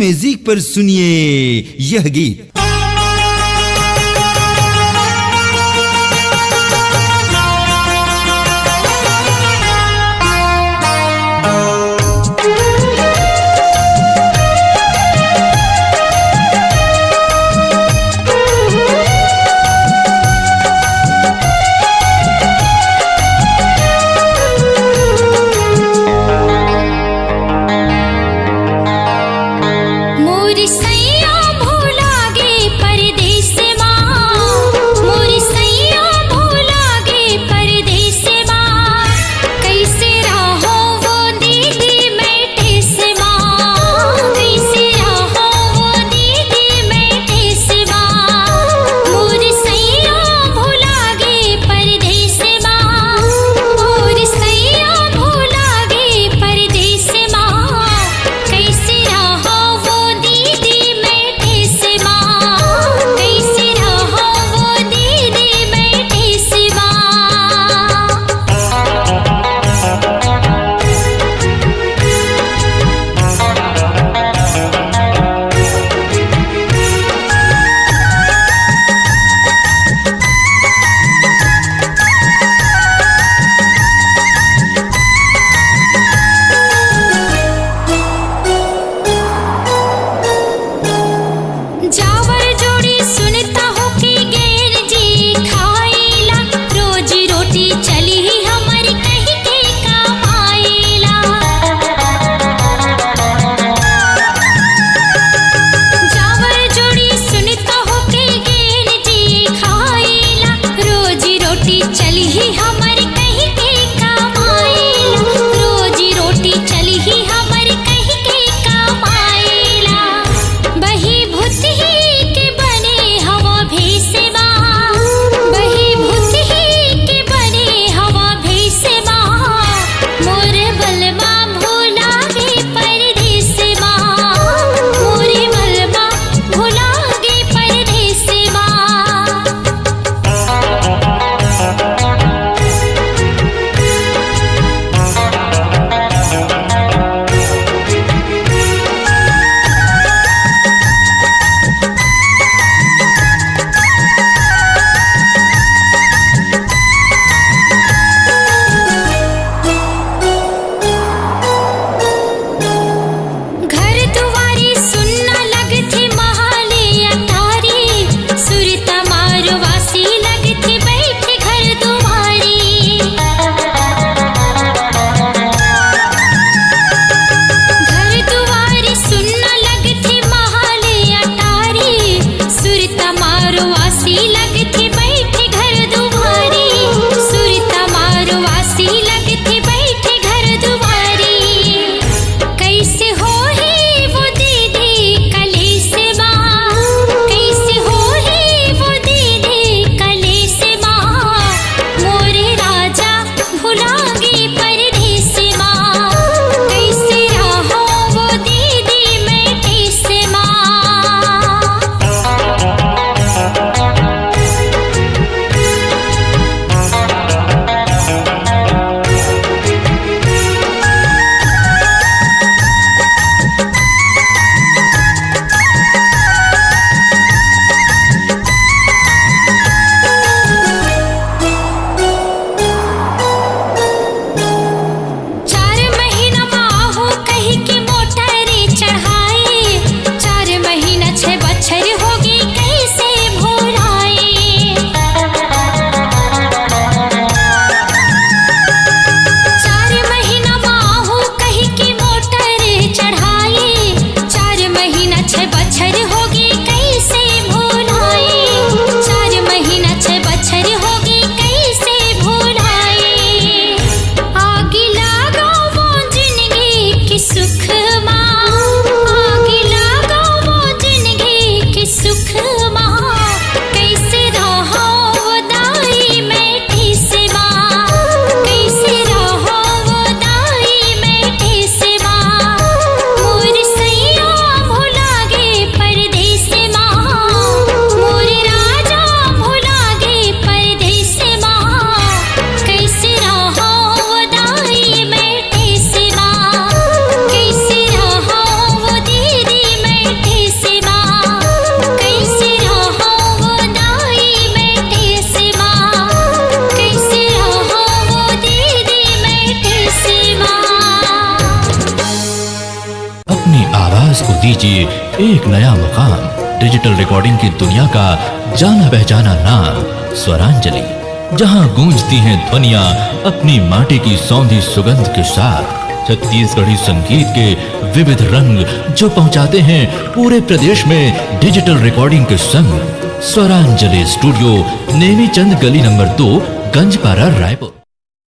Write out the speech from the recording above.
Music पर सुनिए यह गीत। मोरी सैया भुला गे आवाज को दीजिए एक नया मुकाम। डिजिटल रिकॉर्डिंग की दुनिया का जाना पहचाना नाम स्वरांजलि, जहां गूंजती हैं ध्वनियां अपनी माटी की सौंधी सुगंध के साथ। छत्तीसगढ़ी संगीत के विविध रंग जो पहुंचाते हैं पूरे प्रदेश में डिजिटल रिकॉर्डिंग के संग। स्वरांजलि स्टूडियो, नेमी चंद गली नंबर 2, गंजपारा, रायपुर।